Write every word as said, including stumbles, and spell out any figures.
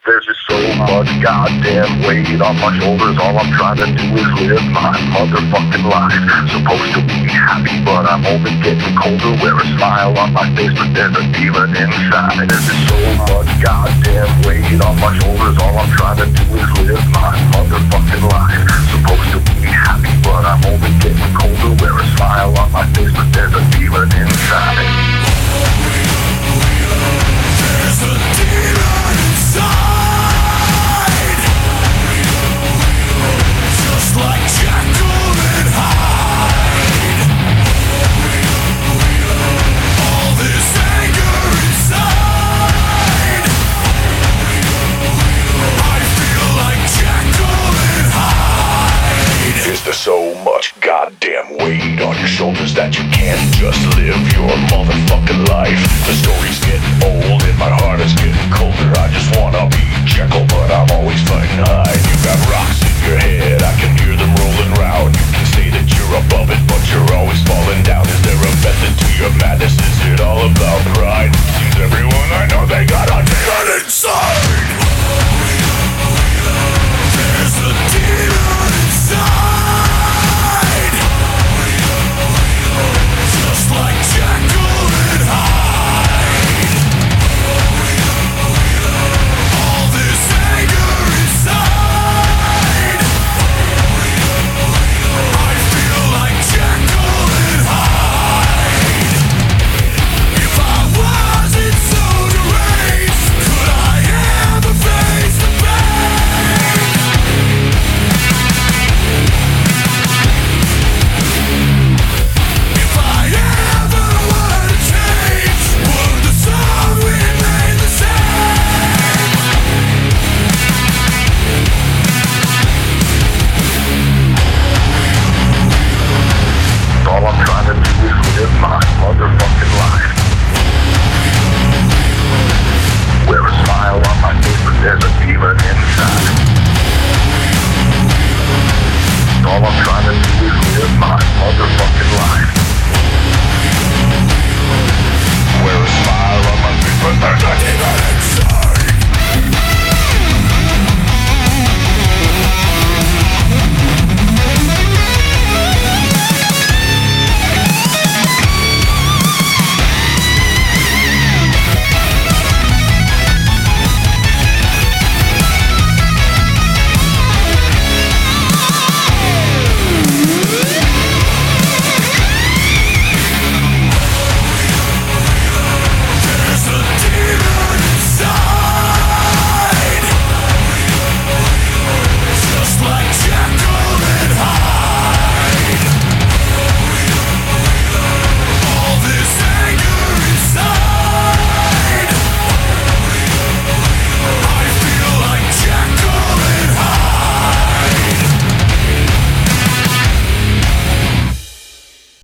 There's just so much goddamn weight on my shoulders. All I'm trying to do is live my motherfucking life. Supposed to be happy, but I'm only getting colder. Wear a smile on my face, but there's a demon inside. There's just so much goddamn weight on my shoulders. All I'm trying to do is live my motherfucking life. Supposed to be happy, but I'm only getting colder. Wear a smile on my face, but there's a demon inside. There's a demon inside. Just like Jekyll and Hyde. All this anger inside. I feel like Jekyll and Hyde. Is there so much goddamn weight on your shoulders that you can't